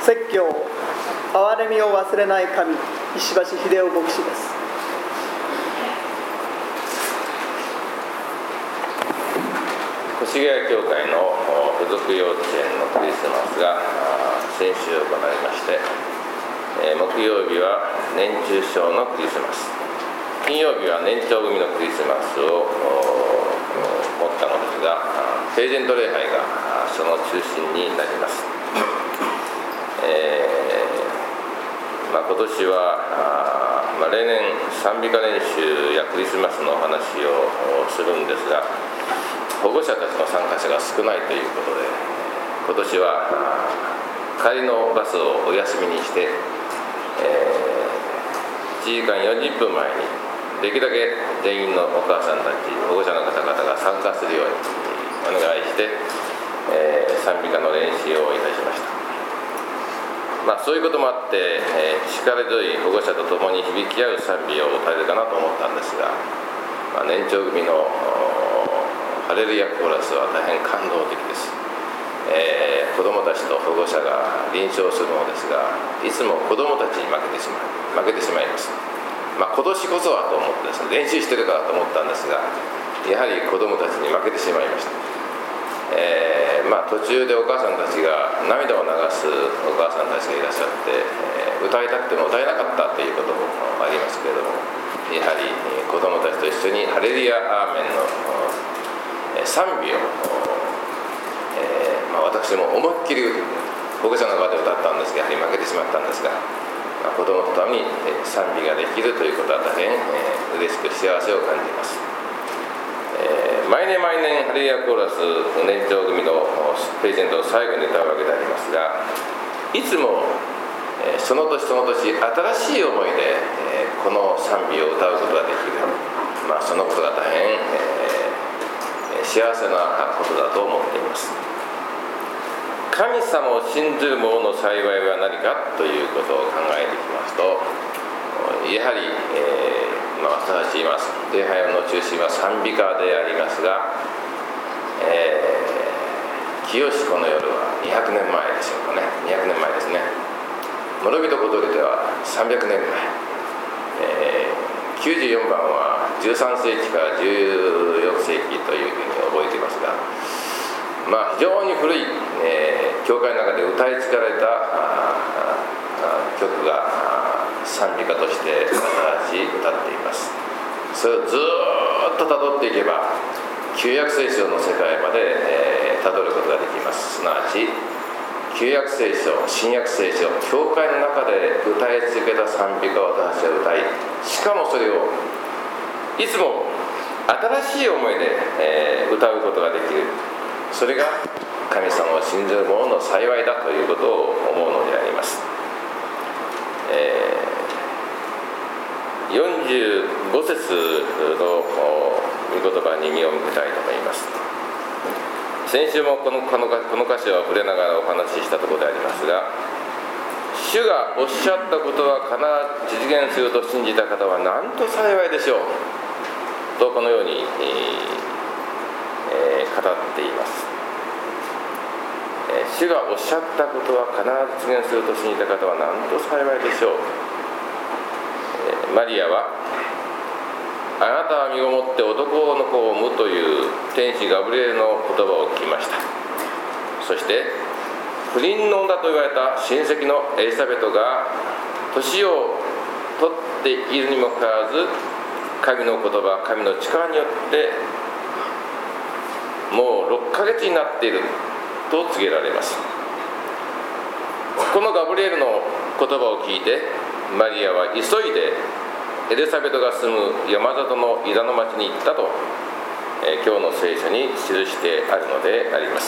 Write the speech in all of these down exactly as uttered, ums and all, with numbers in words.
説教、憐れみを忘れない神、石橋秀夫牧師です。 越谷教会の附属幼稚園のクリスマスが先週行われまして、木曜日は年中賞のクリスマス、金曜日は年長組のクリスマスを持ったのですが、ページェント礼拝がその中心になります。えーまあ、今年は、まあ、例年賛美歌練習やクリスマスの話をするんですが、保護者たちの参加者が少ないということで、今年は帰りのバスをお休みにして、えー、いちじかんよんじゅっぷんまえにできるだけ全員のお母さんたち、保護者の方々が参加するようにお願いして、えー、賛美歌の練習をいたしました。まあ、そういうこともあって、えー、力強い保護者と共に響き合う賛美を歌えるかなと思ったんですが、まあ、年長組のハレルヤコーラスは大変感動的です。えー、子どもたちと保護者が臨床するのですが、いつも子どもたちに負けてしまう負けてしまいます。まあ、今年こそはと思ってですね、練習してるからと思ったんですが、やはり子どもたちに負けてしまいました。えーまあ、途中でお母さんたちが涙を流すお母さんたちがいらっしゃって、えー、歌いたくても歌えなかったということもありますけれども、やはり子どもたちと一緒にハレルヤアーメンの賛美を、えーまあ、私も思いっきり保護者の側で歌ったんですが、やはり負けてしまったんですが、まあ、子どもと共に賛美ができるということは大変、えー、嬉しく幸せを感じます。えー、毎年毎年ハレルヤコーラス年長組のページェントを最後に歌うわけでありますが、いつも、えー、その年その年新しい思いで、えー、この賛美を歌うことができる、まあ、そのことが大変、えー、幸せなことだと思っています。神様を信ずる者の幸いは何かということを考えていきますと、やはり、えーまあ、私たち言います礼拝の中心は賛美歌でありますが、えー、清子の夜はにひゃくねんまえでしょうかね。にひゃくねんまえですね。諸人小鳥ではさんびゃくねんまえ、えー、きゅうじゅうよんばんはじゅうさんせいきからじゅうよんせいきというふうに覚えていますが、まあ、非常に古い、えー、教会の中で歌い継がれた曲が賛美歌として私たち歌っています。それをずっとたどっていけば旧約聖書の世界までたど、えー、ることができます。すなわち旧約聖書、新約聖書、教会の中で歌い続けた賛美歌を私たちは歌い、しかもそれをいつも新しい思いで、えー、歌うことができる。それが神様を信ずる者の幸いだということを思うのであります。えー、よんじゅうごせつの御言葉に身を向けたいと思います。先週もこの、この、この歌詞を触れながらお話ししたところでありますが、主がおっしゃったことは必ず実現すると信じた方はなんと幸いでしょうとこのように、えー、語っています。主がおっしゃったことは必ず実現すると信じた方はなんと幸いでしょう。マリアはあなたは身ごもって男の子を産むという天使ガブリエルの言葉を聞きました。そして不倫の女と言われた親戚のエリザベトが年を取っているにもかかわらず、神の言葉、神の力によってもうろっかげつになっていると告げられます。このガブリエルの言葉を聞いてマリアは急いでエリザベトが住む山里の井田の町に行ったと、えー、今日の聖書に記してあるのであります。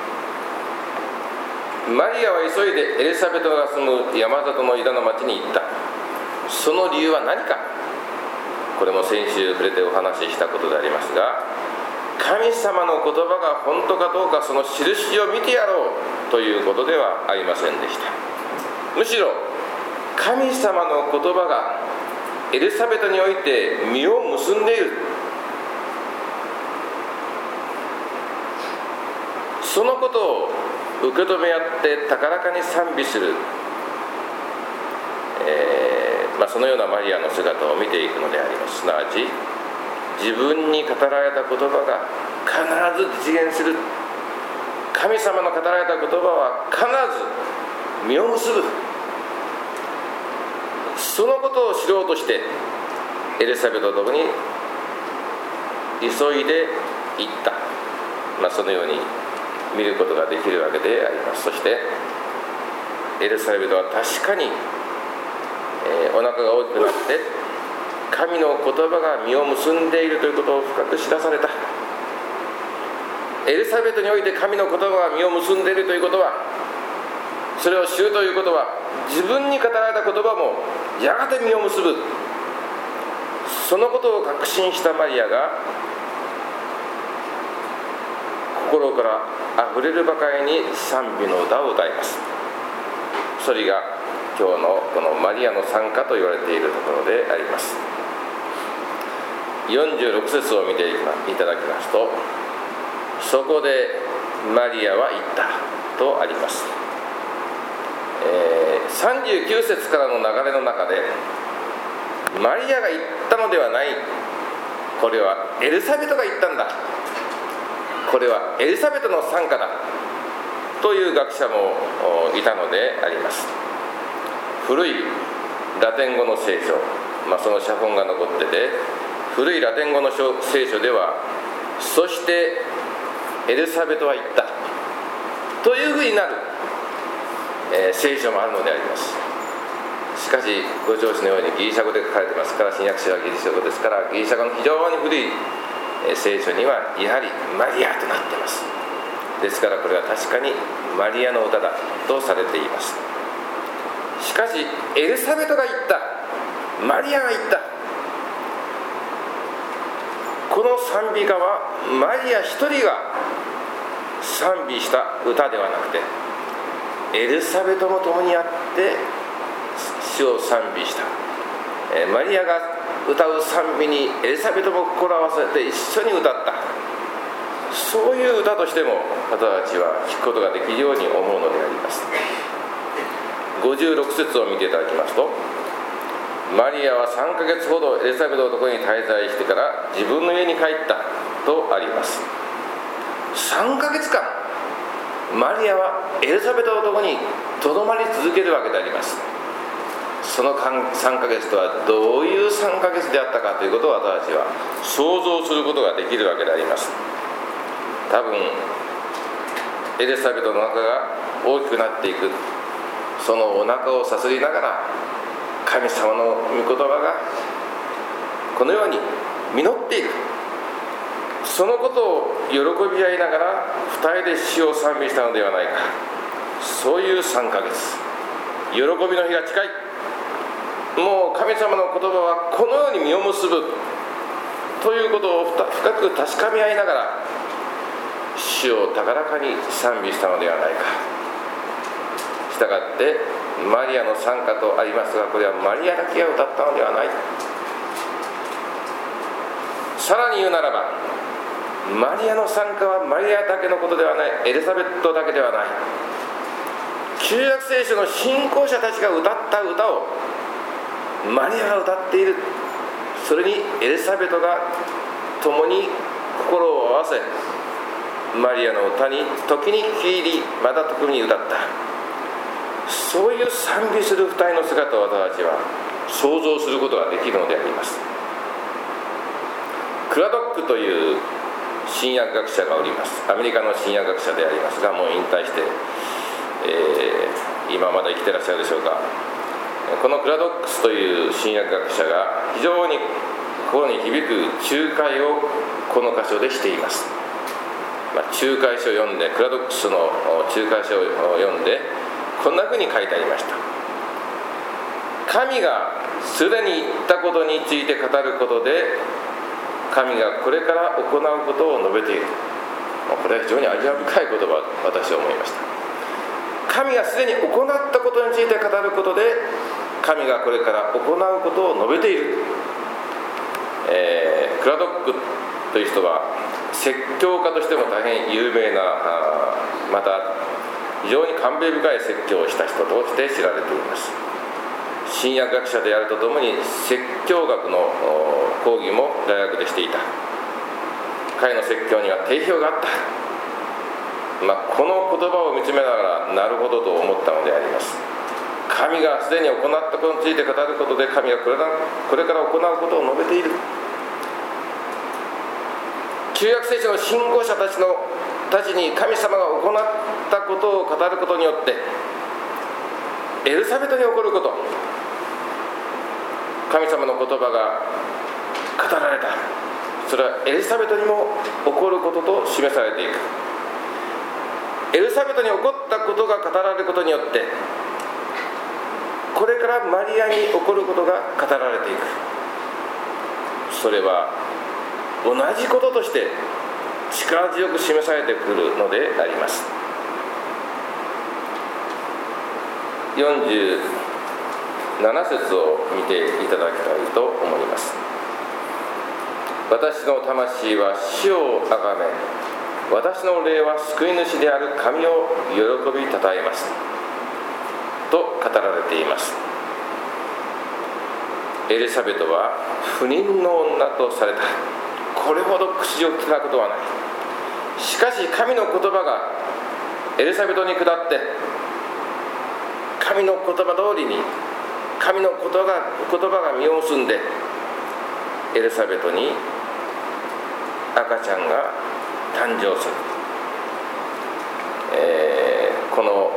マリアは急いでエリザベトが住む山里の井田の町に行った。その理由は何か、これも先週触れてお話ししたことでありますが、神様の言葉が本当かどうかその印を見てやろうということではありませんでした。むしろ神様の言葉がエリザベトにおいて実を結んでいる、 そのことを受け止め合って高らかに賛美する、えーまあ、そのようなマリアの姿を見ていくのであります。すなわち自分に語られた言葉が必ず実現する、神様の語られた言葉は必ず実を結ぶ、そのことを知ろうとしてエリザベトと共に急いで行った、まあ、そのように見ることができるわけであります。そしてエリザベトは確かに、えー、お腹が大きくなって神の言葉が実を結んでいるということを深く知らされた。エリザベトにおいて神の言葉が実を結んでいるということは、それを知るということは、自分に語られた言葉もやがて実を結ぶ、そのことを確信したマリアが心からあふれるばかりに賛美の歌を歌います。それが今日のこのマリアの賛歌と言われているところであります。よんじゅうろく節を見ていただきますと、そこでマリアは言ったとあります。えー、さんじゅうきゅう節からの流れの中でマリアが言ったのではない、これはエリザベトが言ったんだ、これはエリザベトの賛歌だという学者もいたのであります。古いラテン語の聖書、まあ、その写本が残ってて、古いラテン語の聖書ではそしてエリザベトは言ったというふうになる、えー、聖書もあるのであります。しかしご承知のようにギリシャ語で書かれてますから、新約聖書はギリシャ語ですから、ギリシャ語の非常に古い聖書にはやはりマリアとなっています。ですからこれは確かにマリアの歌だとされています。しかしエリザベトが言った、マリアが言った、この賛美歌はマリア一人が賛美した歌ではなくて、エリザベトも共にあって主を賛美した、えー、マリアが歌う賛美にエリザベトも心を合わせて一緒に歌った、そういう歌としても私たちは聴くことができるように思うのであります。ごじゅうろく節を見ていただきますと、マリアはさんかげつほどエリザベトのところに滞在してから自分の家に帰ったとあります。さんかげつかんマリアはエリザベトのところにとどまり続けるわけであります。そのさんかげつとはどういうさんかげつであったかということを私たちは想像することができるわけであります。多分エリザベトの中が大きくなっていく、そのお腹をさすりながら神様の御言葉がこのように実っている、そのことを喜び合いながらふたりで主を賛美したのではないか、そういうさんかげつ、喜びの日が近い、もう神様の言葉はこのように実を結ぶということを深く確かめ合いながら主を高らかに賛美したのではないか。したがってマリアの賛歌とありますが、これはマリアだけが歌ったのではない。さらに言うならば、マリアの賛歌はマリアだけのことではない、エリザベトだけではない、旧約聖書の信仰者たちが歌った歌をマリアが歌っている、それにエリザベトが共に心を合わせ、マリアの歌に時に聞き入り、また特に歌った、そういう賛美する二人の姿を私たちは想像することができるのであります。クラドックという新約学者がおります。アメリカの新約学者でありますが、もう引退して、えー、今まだ生きてらっしゃるでしょうか。このクラドックスという新約学者が非常に心に響く仲介をこの箇所でしています。まあ、仲介書を読んで、クラドックスの仲介書を読んでこんなふうに書いてありました。神がすでに言ったことについて語ることで、神がこれから行うことを述べている。これは非常に味わい深い言葉、私は思いました。神がすでに行ったことについて語ることで、神がこれから行うことを述べている。えー、クラドックという人は説教家としても大変有名なまた非常に感銘深い説教をした人として知られています。神学学者であるとともに説教学の講義も大学でしていた。彼の説教には定評があった。まあ、この言葉を見つめながらなるほどと思ったのであります。神がすでに行ったことについて語ることで、神がこれからこれから行うことを述べている。旧約聖書の信仰者たちのたちに神様が行ったことを語ることによって、エルサレムに起こること、神様の言葉が語られた。それはエルサレムにも起こることと示されていく。エルサレムに起こったことが語られることによって、これからマリアに起こることが語られていく。それは同じこととして力強く示されてくるのであります。よんじゅうなな節を見ていただきたいと思います。私の魂は主をあがめ、私の霊は救い主である神を喜びたたえますと語られています。エリザベトは不妊の女とされた。これほど口を聞かなことはない。しかし神の言葉がエリザベトに下って、神の言葉通りに神の言葉が、言葉が実を結んで、エリザベトに赤ちゃんが誕生する。えー、この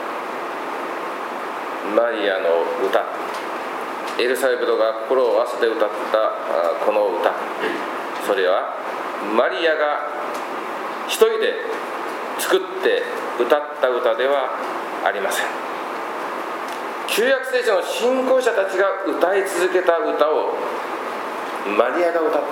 マリアの歌、エリザベトが心を合わせて歌ったこの歌、それはマリアが一人で作って歌った歌ではありません。旧約聖書の信仰者たちが歌い続けた歌をマリアが歌った。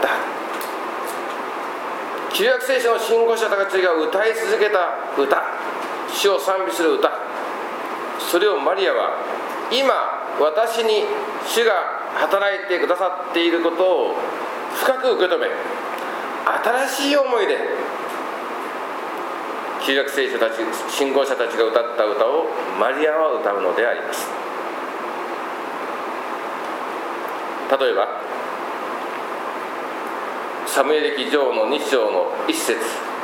旧約聖書の信仰者たちが歌い続けた歌、主を賛美する歌、それをマリアは今私に主が働いてくださっていることを深く受け止め、新しい思いで旧約聖書たち、信仰者たちが歌った歌をマリアは歌うのであります。例えばサムエル記上のに章のいち節、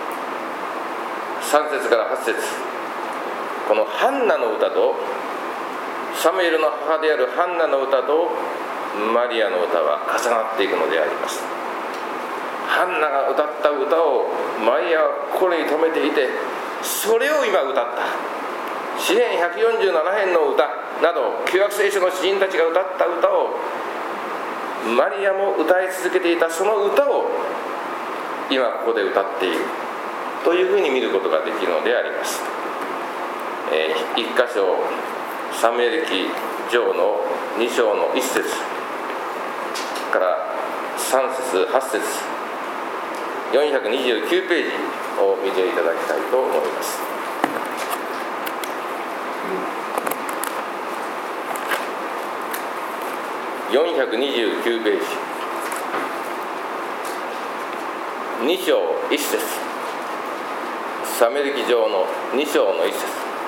さん節からはち節、このハンナの歌とサムエルの母であるハンナの歌とマリアの歌は重なっていくのであります。ハンナが歌った歌をマリアは心に留めていて、それを今歌った。詩編ひゃくよんじゅうなな編の歌など旧約聖書の詩人たちが歌った歌をマリアも歌い続けていた、その歌を今ここで歌っているというふうに見ることができるのであります。えー、一箇所サムエル記上のに章のいち節からさん節はち節、よんひゃくにじゅうきゅうページを見ていただきたいと思います。よんひゃくにじゅうきゅうページ、に章いち節、サムエル記上のに章のいち節、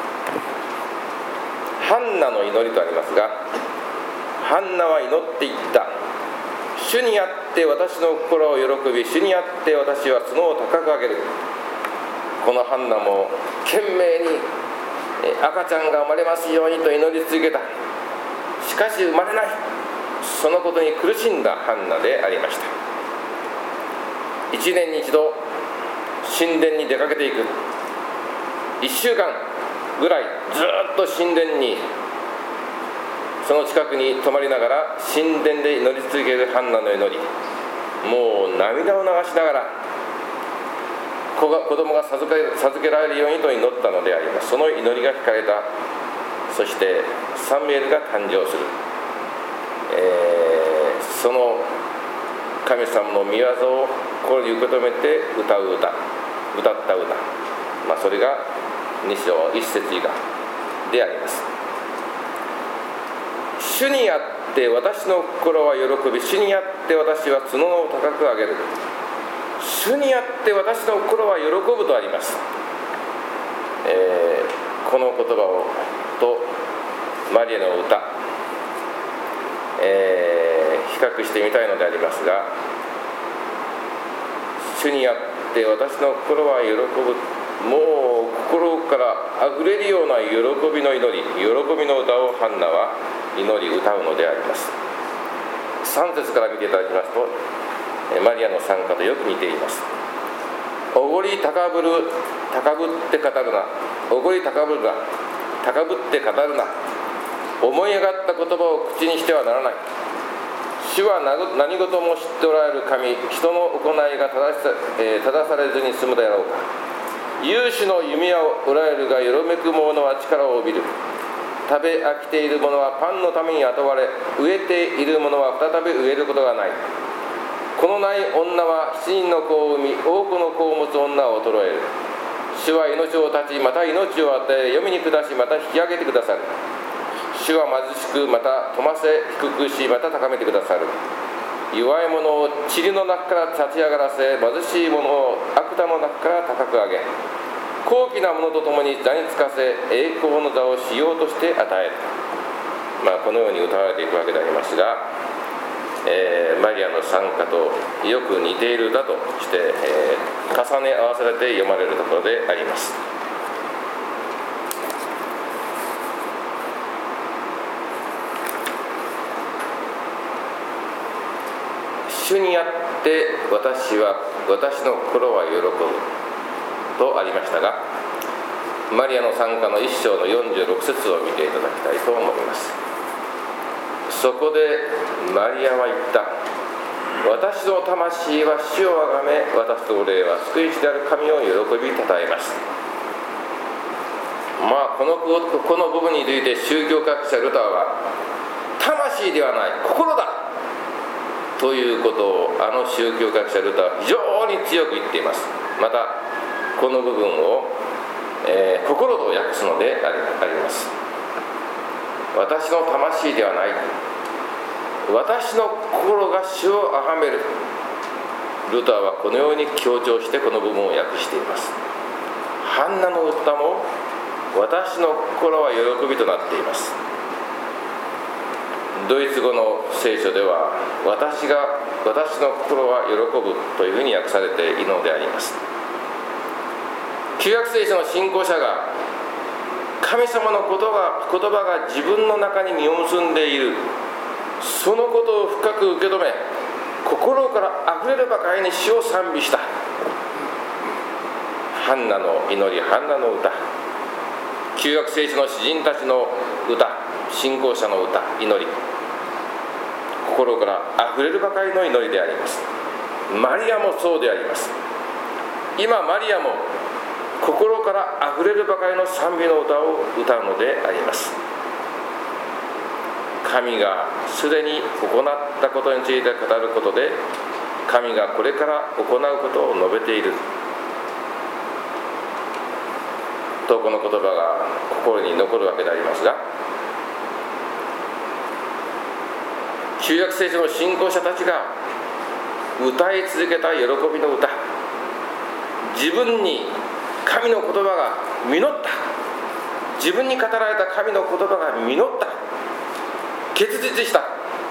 ハンナの祈りとありますが、ハンナは祈っていった。主にあって私の心を喜び、主にあって私は角を高く上げる。このハンナも懸命に赤ちゃんが生まれますようにと祈り続けた。しかし生まれない。そのことに苦しんだハンナでありました。一年に一度神殿に出かけていく。一週間ぐらいずっと神殿に、その近くに泊まりながら神殿で祈り続けるハンナの祈り、もう涙を流しながら子が子供が授け、授けられるようにと祈ったのであります。その祈りが聞かれた。そしてサムエルが誕生する。えー、その神様の御業を心に受け止めて歌う歌、歌った歌、まあ、それがに章いち節以下であります。主にあって私の心は喜び、主にあって私は角を高く上げる。主にあって私の心は喜ぶとあります。えこの言葉をとマリアの歌、えー、比較してみたいのでありますが、主にあって私の心は喜ぶ、もう心からあふれるような喜びの祈り、喜びの歌をハンナは祈り歌うのであります。さん節から見ていただきますと、マリアの賛歌とよく似ています。おごり高ぶる、高ぶって語るな、おごり高ぶるな、高ぶって語るな、思い上がった言葉を口にしてはならない。主は何事も知っておられる神、人の行いが正しさ、えー、正されずに済むであろうか。有志の弓矢をおられるが、よろめく者は力を帯びる。食べ飽きている者はパンのために雇われ、飢えている者は再び飢えることがない。このない女は七人の子を産み、多くの子を持つ女は衰える。主は命を断ち、また命を与え、黄泉に下し、また引き上げてくださる。主は貧しく、また富ませ、低くし、また高めてくださる。弱い者を塵の中から立ち上がらせ、貧しい者を悪田の中から高く上げ、高貴な者と共に座につかせ、栄光の座をしようとして与える。まあ、このように歌われていくわけでありますが、えー、マリアの賛歌とよく似ている歌として、えー、重ね合わされて読まれるところであります。主にあって私は私の心は喜ぶとありましたが、マリアの賛歌の一章のよんじゅうろく節を見ていただきたいと思います。そこでマリアは言った。私の魂は主をあがめ、私の霊は救い主である神を喜びたたえます。まあこの、この部分について宗教学者ルターは、魂ではない心だということをあの宗教学者ルターは非常に強く言っています。またこの部分を、えー、心と訳すのであります。私の魂ではない、私の心が主を崇める。ルターはこのように強調してこの部分を訳しています。ハンナの歌も私の心は喜びとなっています。ドイツ語の聖書では、私が私の心は喜ぶというふうに訳されているのであります。旧約聖書の信仰者が神様の言葉が、言葉が自分の中に実を結んでいる、そのことを深く受け止め、心からあふれるばかりに主を賛美した。ハンナの祈り、ハンナの歌、旧約聖書の詩人たちの歌、信仰者の歌、祈り、心からあふれるばかりの祈りであります。マリアもそうであります。今マリアも心からあふれるばかりの賛美の歌を歌うのであります。神がすでに行ったことについて語ることで、神がこれから行うことを述べていると、この言葉が心に残るわけでありますが、旧約聖書の信仰者たちが歌い続けた喜びの歌、自分に神の言葉が実った、自分に語られた神の言葉が実った、結実した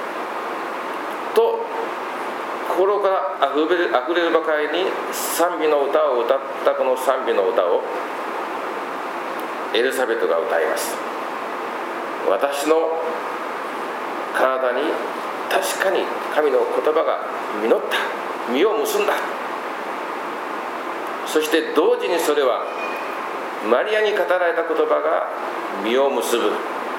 と、心からあふれる、あふれるばかりに賛美の歌を歌ったこの賛美の歌をエリザベトが歌います。私の体に確かに神の言葉が実った、実を結んだ。そして同時にそれはマリアに語られた言葉が実を結ぶ。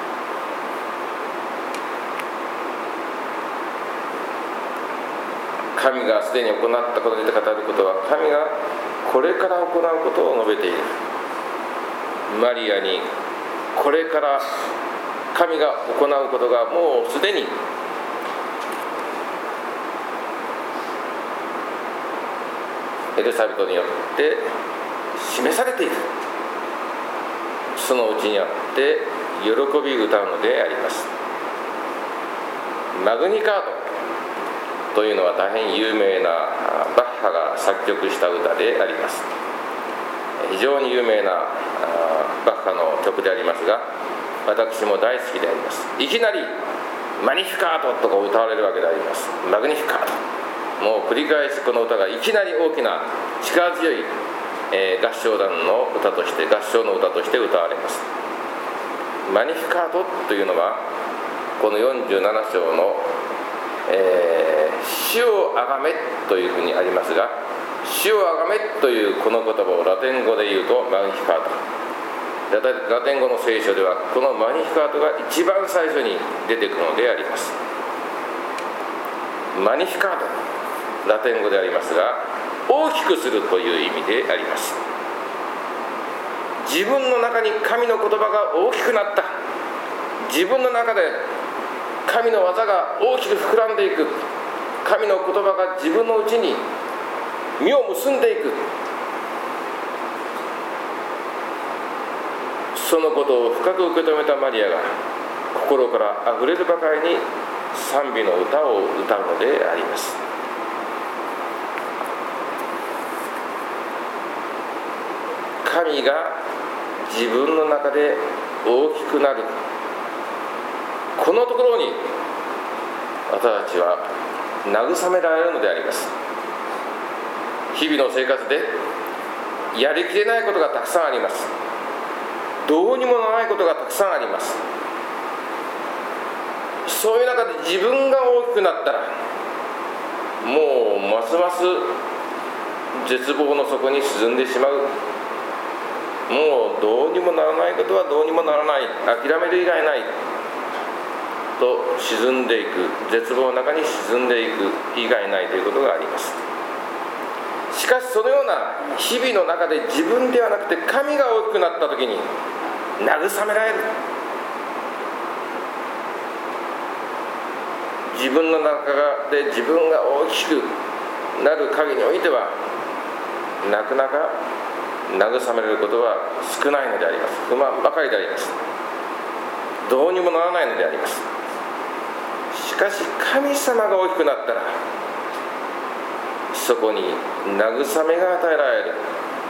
神がすでに行ったことに語ることは、神がこれから行うことを述べている。マリアにこれから神が行うことがもうすでにエリザベトによって示されている。そのうちにあって喜び歌うのであります。マグニカートというのは大変有名なバッハが作曲した歌であります。非常に有名なバッハの曲でありますが、私も大好きであります。いきなりマニフィカートとか歌われるわけであります。マグニフィカート、もう繰り返しこの歌がいきなり大きな力強い、えー、合唱団の歌として合唱の歌として歌われます。マニフィカートというのはこのよんじゅうなな章の、えー、主をあがめというふうにありますが、主をあがめというこの言葉をラテン語で言うとマニフィカート、ラテン語の聖書ではこのマニフィカートが一番最初に出てくるのであります。マニフィカート、ラテン語でありますが、大きくするという意味であります。自分の中に神の言葉が大きくなった、自分の中で神の技が大きく膨らんでいく、神の言葉が自分のうちに実を結んでいく、そのことを深く受け止めたマリアが心からあふれるばかりに賛美の歌を歌うのであります。神が自分の中で大きくなる、このところに私たちは慰められるのであります。日々の生活でやりきれないことがたくさんあります。どうにもならないことがたくさんあります。そういう中で自分が大きくなったら、もうますます絶望の底に沈んでしまう。もうどうにもならないことはどうにもならない、諦める以外ないと沈んでいく、絶望の中に沈んでいく以外ないということがあります。しかしそのような日々の中で自分ではなくて神が大きくなった時に慰められる。自分の中で自分が大きくなる限りにおいてはなかなか慰められることは少ないのであります。不満ばかりであります。どうにもならないのであります。しかし神様が大きくなったら、そこに慰めが与えられる。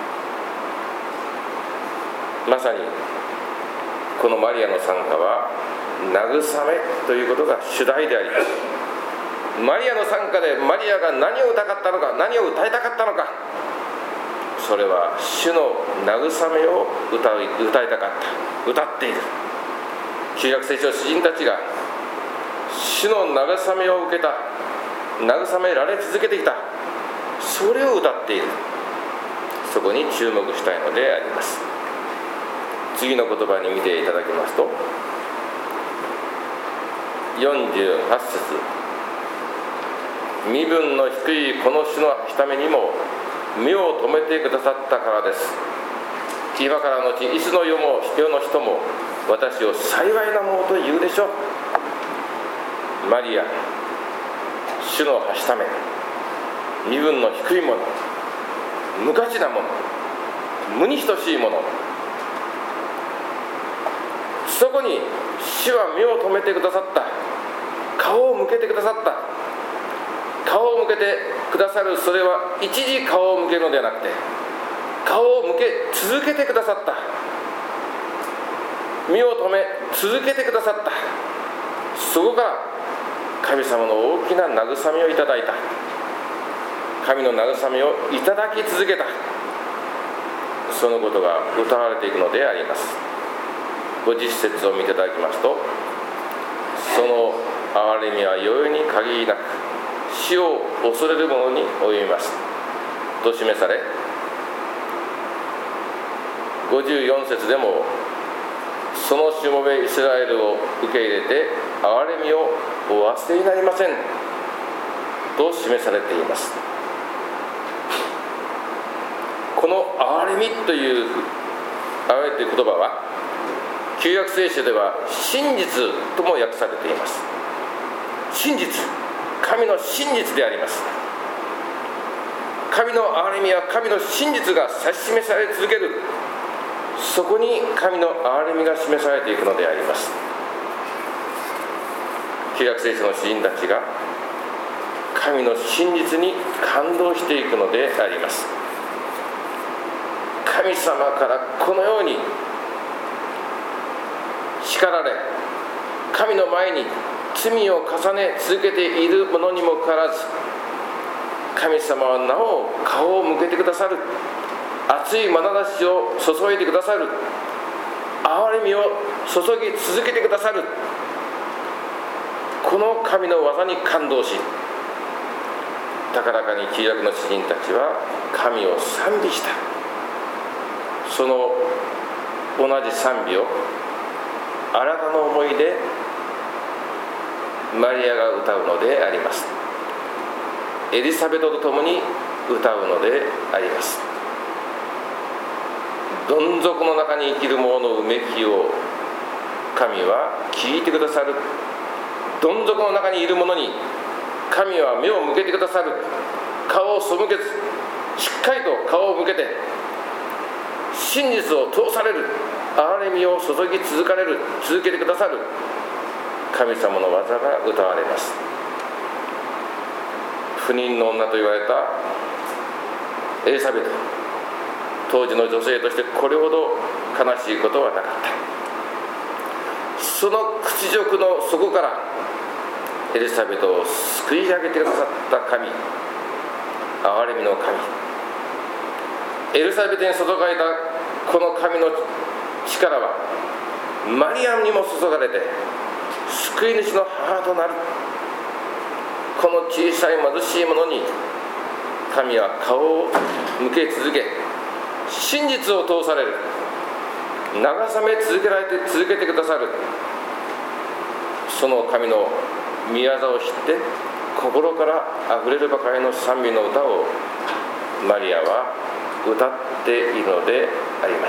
まさにこのマリアの賛歌は慰めということが主題であります。マリアの賛歌でマリアが何を歌かったのか、何を歌いたかったのか、それは主の慰めを歌い、歌いたかった、歌っている。旧約聖書の詩人たちが主の慰めを受けた、慰められ続けてきた、それを歌っている。そこに注目したいのであります。次の言葉に見ていただきますと、よんじゅうはち節、身分の低いこの主のためにも目を留めてくださったからです。今からのちいつの世も世の人も私を幸いなものと言うでしょう。マリア、主のはしため、身分の低いもの、無価値なもの、無に等しいもの、そこに主は目を留めてくださった、顔を向けてくださった。顔を向けてくださる、それは一時顔を向けるのではなくて、顔を向け続けてくださった、目を留め続けてくださった。そこから神様の大きな慰めをいただいた、神の慰めをいただき続けた、そのことが歌われていくのであります。ごじゅっ節を見ていただきますと、その憐れみは容易に限りなく死を恐れる者に及びますと示され、ごじゅうよん節でもそのしもべイスラエルを受け入れて憐れみをお忘れになりませんと示されています。この憐れみという憐れみという言葉は旧約聖書では真実とも訳されています。真実、神の真実であります。神の憐れみは神の真実が指し示され続ける、そこに神の憐れみが示されていくのであります。旧約聖書の詩人たちが神の真実に感動していくのであります。神様からこのように叱られ、神の前に罪を重ね続けているものにもかかわらず、神様はなお顔を向けてくださる、熱い眼差しを注いでくださる、憐れみを注ぎ続けてくださる、この神の技に感動し、高らかに旧約の詩人たちは神を賛美した。その同じ賛美を新たな思いでマリアが歌うのであります。エリザベトと共に歌うのであります。どん底の中に生きる者のうめきを神は聞いてくださる。どん底の中にいる者に神は目を向けてくださる。顔を背けず、しっかりと顔を向けて真実を通される、憐れみを注ぎ続かれる続けてくださる神様の技が歌われます。不妊の女と言われたエリザベト、当時の女性としてこれほど悲しいことはなかった。その屈辱の底からエリザベトを救い上げてくださった神、憐れみの神、エリザベトに注がれたこの神の力はマリアにも注がれて救い主の母となる。この小さい貧しい者に神は顔を向け続け、真実を通される、慰め続けられて続けてくださる、その神の御業を知って心からあふれるばかりの賛美の歌をマリアは歌っているのであります。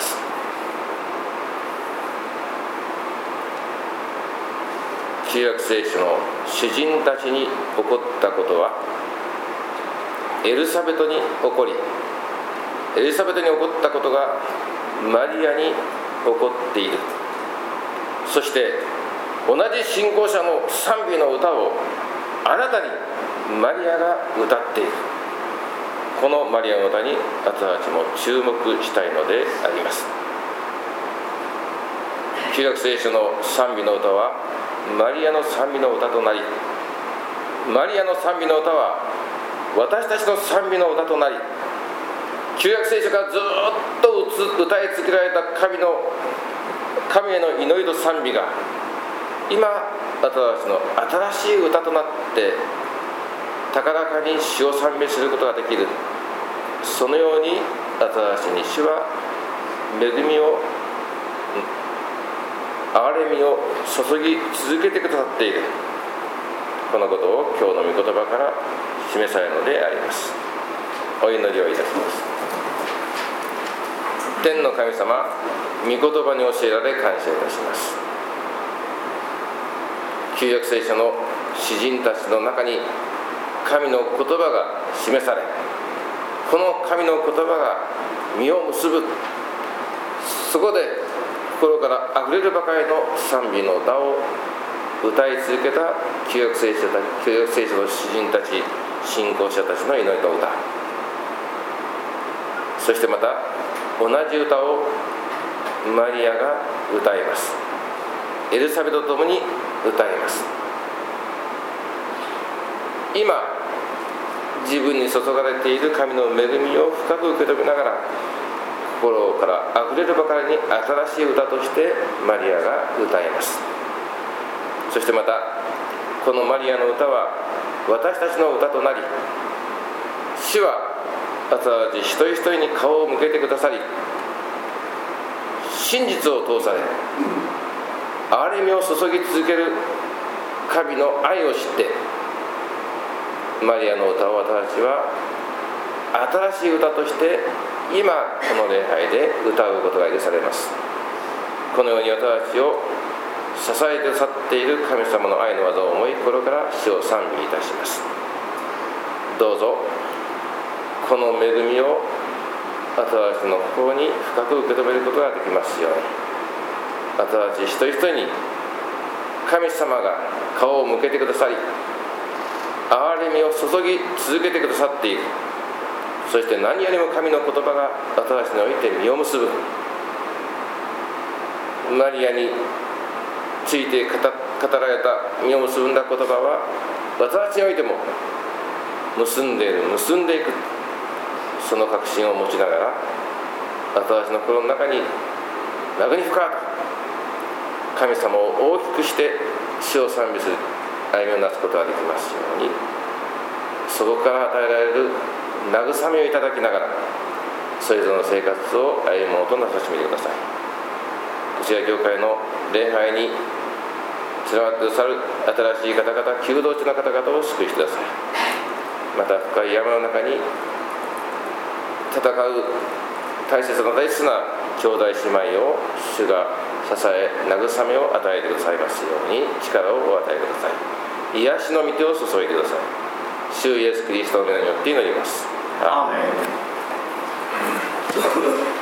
旧約聖書の詩人たちに起こったことはエリザベトに起こり、エリザベトに起こったことがマリアに起こっている。そして同じ信仰者の賛美の歌を新たにマリアが歌っている。このマリアの歌に私たちも注目したいのであります。旧約聖書の賛美の歌はマリアの賛美の歌となり、マリアの賛美の歌は私たちの賛美の歌となり、旧約聖書からずっと歌い続けられた神の神への祈りと賛美が今私たちの新しい歌となって高らかに主を賛美することができる。そのように私たちに主は恵みを、憐れみを注ぎ続けてくださっている。このことを今日の御言葉から示されるのであります。お祈りをいたします。天の神様、御言葉に教えられ感謝いたします。旧約聖書の詩人たちの中に神の言葉が示され、この神の言葉が実を結ぶ。そこで心からあふれるばかりの賛美の歌を歌い続けた旧約聖書たち、旧約聖書の詩人たち、信仰者たちの祈りの歌、そしてまた同じ歌をマリアが歌います。エリザベトと共に歌います。今自分に注がれている神の恵みを深く受け止めながら、心からあふれるばかりに新しい歌としてマリアが歌います。そしてまたこのマリアの歌は私たちの歌となり、主は私たち一人一人に顔を向けてくださり、真実を通され憐れみを注ぎ続ける神の愛を知って、マリアの歌を私たちは新しい歌として今この礼拝で歌うことが許されます。このように私たちを支えてくださっている神様の愛の技を思い心から主を賛美いたします。どうぞこの恵みを私たちの心に深く受け止めることができますように、私たち一人一人に神様が顔を向けてくださり、憐れみを注ぎ続けてくださっている。そして何よりも神の言葉が私たちにおいて実を結ぶ。マリアについて語られた実を結んだ言葉は、私たちにおいても結んでいる、結んでいく、その確信を持ちながら、私たちの心の中にマグニフィカート、神様を大きくして主を賛美する歩みをなすことができますように、そこから与えられる慰めをいただきながら、それぞれの生活を歩もうとなさしめてください。越谷教会の礼拝につながってくださる新しい方々、求道中の方々を救いしてください。また深い山の中に戦う大切な大切な兄弟姉妹を主が支え、慰めを与えてくださいますように力をお与えください。癒しの御手を注いでください。主イエスキリストの皆によって祈ります。アーメン。